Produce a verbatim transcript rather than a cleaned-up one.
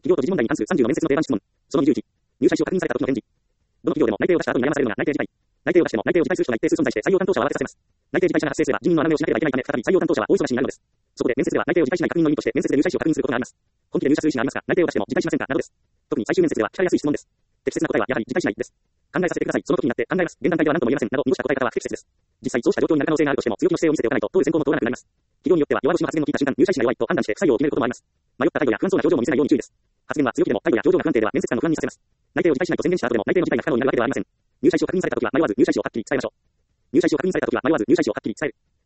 企業と時事問題に関するさんじゅうの面接の定番質問。そのにじゅういち、入社意思を確認された時の返事。どの企業でも内定を出した後に悩まされるのが内定辞退。内定を出しても内定を辞退する人が一定数存在して採用担当者は慌てさせます。内定辞退者が発生すれば人員の穴埋めをしなければいけないため再び採用担当者は大忙しになるのです。そこで面接では内定を辞退しない確認の意味として面接で入社意思を確認することがあります。本気で入社する意思がありますが内定を出しても辞退しませんかなどです。特に最終面接では聞かれやすい質問です。適切な答えはやはり辞退しないです。考えさせてください。その時になって考えます。現段階では何とも言えません。など濁した答え方は不適切です。実際そうした状況になる可能性があるとしても強気の姿勢を見せておかないと通る選考も通らなくなります。企業によっては弱腰の発言の聞いた瞬間入社意思が弱いと判断して不採用を決めることもあります。迷った態度や不安そうな表情も見せないように注意です。発言は強気でも態度や表情が不安定では面接官の不安にさせます。内定を辞退しないと宣言した後でも内定の辞退が不可能になるわけではありません。入社意思を確認された時は迷わず入社意思をはっきり伝えましょう。入社意思を確認された時は迷わず入社意思をはっきり伝える。